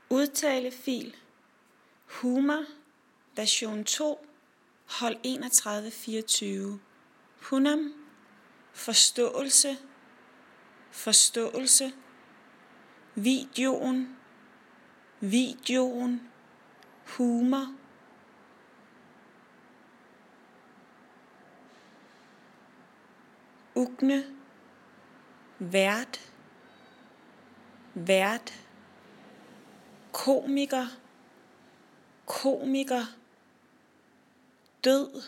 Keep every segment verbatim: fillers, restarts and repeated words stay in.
Udtalefil. Humor. Version to. Hold enogtredive fireogtyve. Punam. Forståelse. Forståelse. Videoen. Videoen. Humor. Ugne. Vært. Vært. Komiker. Komiker. Død.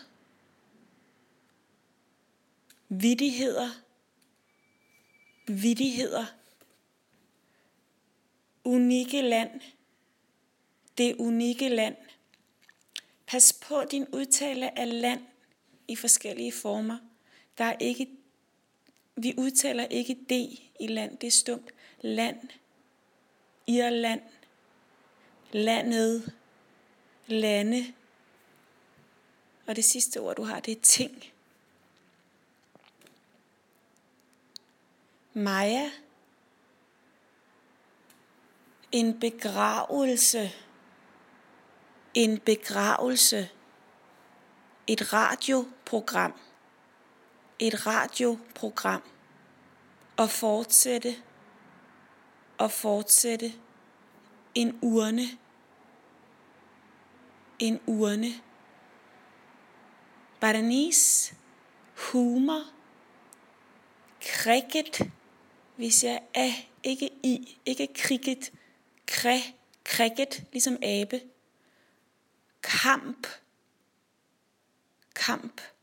Vittigheder. Vittigheder. Unikke land. Det unikke land. Pas på din udtale af land i forskellige former. Der er ikke, vi udtaler ikke D i land, det er stumt. Land. Irland. Landet. Lande. Og det sidste ord, du har, det er ting. Maja. En begravelse. En begravelse. Et radioprogram. Et radioprogram. Og fortsætte. Og fortsætte. En urne. En urne. Baranis. Humor. Cricket. Vi siger A, ikke I, ikke cricket. Kræ, cricket, ligesom abe. Kamp. Kamp.